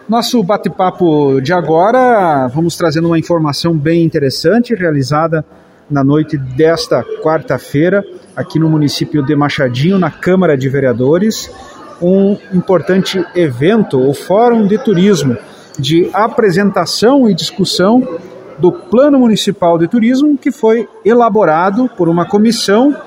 Nosso bate-papo de agora, vamos trazendo uma informação bem interessante, realizada na noite desta quarta-feira, aqui no município de Machadinho, na Câmara de Vereadores, um importante evento, o Fórum de Turismo, de apresentação e discussão do Plano Municipal de Turismo, que foi elaborado por uma comissão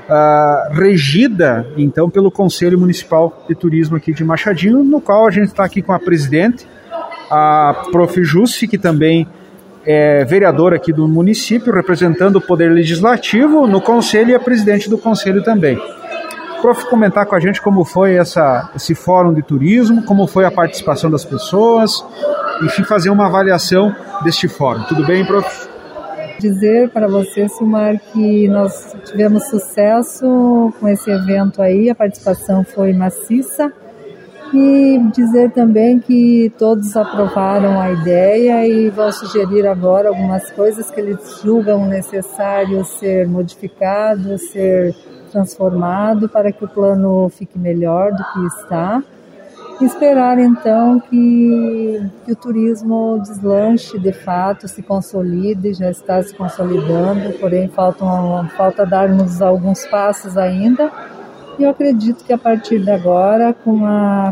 regida, então, pelo Conselho Municipal de Turismo aqui de Machadinho, no qual a gente está aqui com a presidente, a Prof. Jusce, que também é vereadora aqui do município, representando o Poder Legislativo no Conselho, e a presidente do Conselho também. Prof, comentar com a gente como foi esse Fórum de Turismo, como foi a participação das pessoas, enfim, fazer uma avaliação deste fórum. Tudo bem, Prof? Dizer para você, Silmar, que nós tivemos sucesso com esse evento aí, a participação foi maciça, e dizer também que todos aprovaram a ideia e vão sugerir agora algumas coisas que eles julgam necessário ser modificado, ser transformado para que o plano fique melhor do que está. Esperar então que o turismo deslanche de fato, se consolide, já está se consolidando, porém falta darmos alguns passos ainda. E eu acredito que a partir de agora, com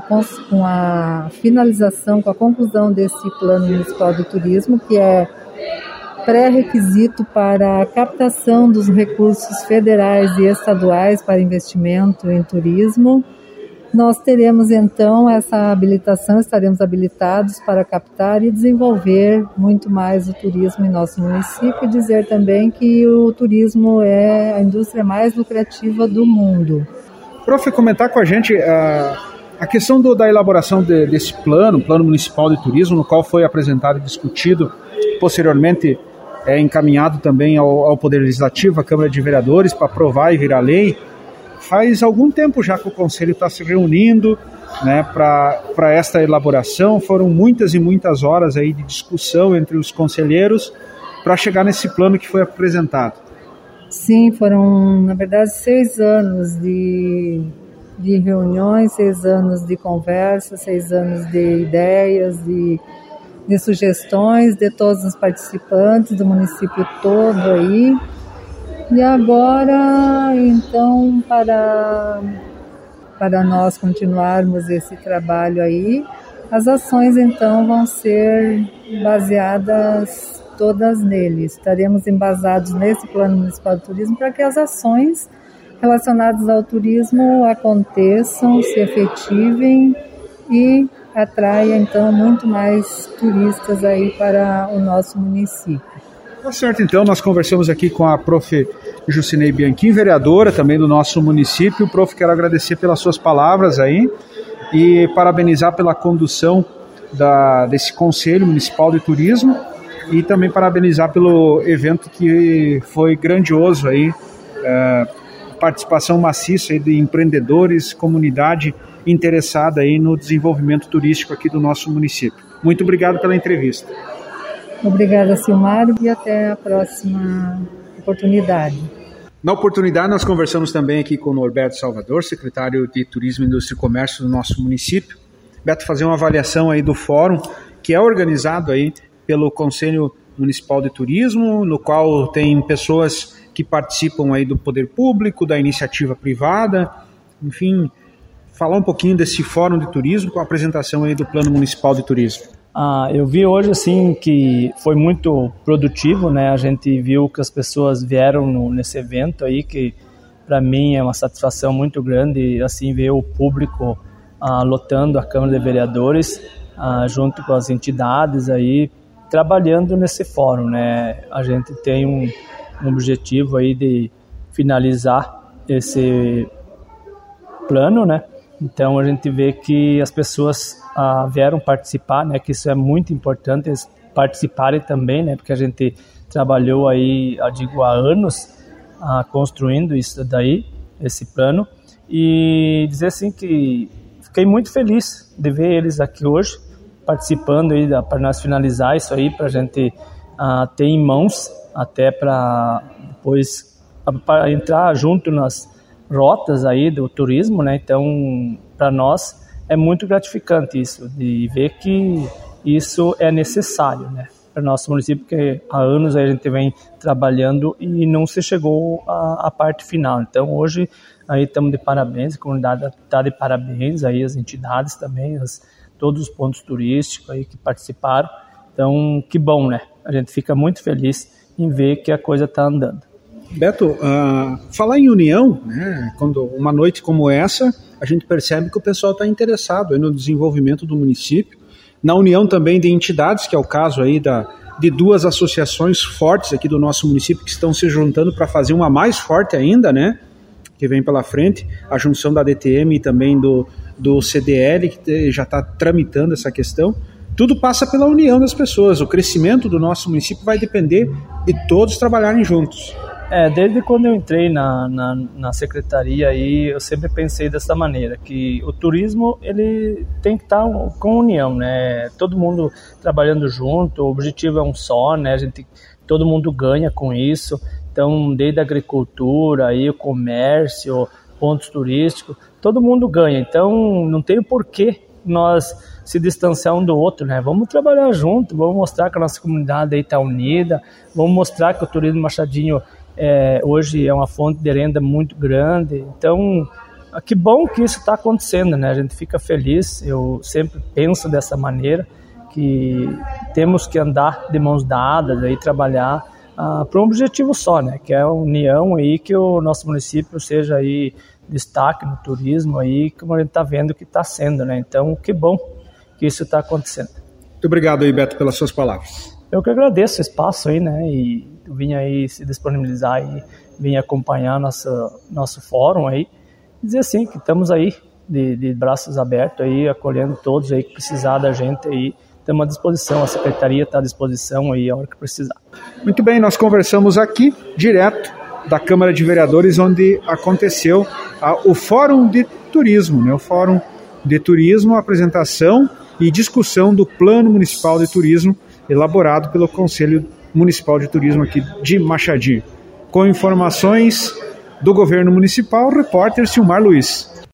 a finalização, com a conclusão desse Plano Municipal de Turismo, que é pré-requisito para a captação dos recursos federais e estaduais para investimento em turismo, nós teremos então essa habilitação, estaremos habilitados para captar e desenvolver muito mais o turismo em nosso município, e dizer também que o turismo é a indústria mais lucrativa do mundo. Prof, comentar com a gente a questão da elaboração desse Plano Municipal de Turismo, no qual foi apresentado e discutido, posteriormente encaminhado também ao Poder Legislativo, à Câmara de Vereadores, para aprovar e virar lei. Faz algum tempo já que o Conselho está se reunindo, né, para esta elaboração. Foram muitas e muitas horas aí de discussão entre os conselheiros para chegar nesse plano que foi apresentado. Sim, foram, na verdade, 6 anos de reuniões, 6 anos de conversa, 6 anos de ideias, de sugestões de todos os participantes do município todo aí. E agora, então, para nós continuarmos esse trabalho aí, as ações, então, vão ser baseadas todas nele. Estaremos embasados nesse Plano Municipal de Turismo para que as ações relacionadas ao turismo aconteçam, se efetivem e atraia, então, muito mais turistas aí para o nosso município. Tá certo, então, nós conversamos aqui com a Prof. Juscinei Bianchim, vereadora também do nosso município. Prof, quero agradecer pelas suas palavras aí e parabenizar pela condução desse Conselho Municipal de Turismo e também parabenizar pelo evento que foi grandioso aí, participação maciça aí de empreendedores, comunidade interessada aí no desenvolvimento turístico aqui do nosso município. Muito obrigado pela entrevista. Obrigada, Silmar, e até a próxima oportunidade. Na oportunidade, nós conversamos também aqui com o Norberto Salvador, secretário de Turismo, Indústria e Comércio do nosso município. Beto, fazer uma avaliação aí do fórum, que é organizado aí pelo Conselho Municipal de Turismo, no qual tem pessoas que participam aí do poder público, da iniciativa privada, enfim, falar um pouquinho desse fórum de turismo com a apresentação aí do Plano Municipal de Turismo. Eu vi hoje assim que foi muito produtivo, né? A gente viu que as pessoas vieram nesse evento aí, que para mim é uma satisfação muito grande, assim, ver o público lotando a Câmara de Vereadores, junto com as entidades aí, trabalhando nesse fórum, né? A gente tem um objetivo aí de finalizar esse plano, né? Então a gente vê que as pessoas vieram participar, né? Que isso é muito importante, eles participarem também, né? Porque a gente trabalhou aí, há anos, construindo isso daí, esse plano, e dizer assim que fiquei muito feliz de ver eles aqui hoje, participando aí para nós finalizar isso aí, para a gente ter em mãos, até para depois entrar junto nas rotas aí do turismo, né? Então, para nós é muito gratificante isso, de ver que isso é necessário, né, para o nosso município, porque há anos a gente vem trabalhando e não se chegou à parte final. Então hoje aí estamos de parabéns, a comunidade está de parabéns, aí as entidades também, todos os pontos turísticos aí que participaram. Então que bom, né? A gente fica muito feliz em ver que a coisa está andando. Beto, falar em união, né, quando uma noite como essa, a gente percebe que o pessoal está interessado aí no desenvolvimento do município, na união também de entidades, que é o caso aí de duas associações fortes aqui do nosso município que estão se juntando para fazer uma mais forte ainda, né, que vem pela frente, a junção da DTM e também do CDL, que já está tramitando essa questão. Tudo passa pela união das pessoas. O crescimento do nosso município vai depender de todos trabalharem juntos. Desde quando eu entrei na secretaria aí, eu sempre pensei dessa maneira, que o turismo ele tem que estar com união, né? Todo mundo trabalhando junto, o objetivo é um só, né? Todo mundo ganha com isso. Então, desde a agricultura, aí, o comércio, pontos turísticos, todo mundo ganha. Então, não tem porquê nós se distanciar um do outro, né? Vamos trabalhar junto, vamos mostrar que a nossa comunidade aí está unida, vamos mostrar que o turismo Machadinho hoje é uma fonte de renda muito grande. Então, que bom que isso está acontecendo, né? A gente fica feliz, eu sempre penso dessa maneira, que temos que andar de mãos dadas, aí, trabalhar para um objetivo só, né? Que é a união aí, que o nosso município seja aí destaque no turismo aí, como a gente está vendo que está sendo, né? Então, que bom que isso está acontecendo. Muito obrigado aí, Beto, pelas suas palavras. Eu que agradeço o espaço aí, né? E vim aí se disponibilizar e vim acompanhar nosso fórum aí. E dizer assim, que estamos aí de braços abertos aí, acolhendo todos aí que precisar da gente aí. Estamos à disposição, a secretaria está à disposição aí a hora que precisar. Muito bem, nós conversamos aqui direto da Câmara de Vereadores, onde aconteceu o Fórum de Turismo, né? O Fórum de Turismo, apresentação e discussão do Plano Municipal de Turismo elaborado pelo Conselho Municipal de Turismo aqui de Machadinho. Com informações do Governo Municipal, repórter Silmar Luiz.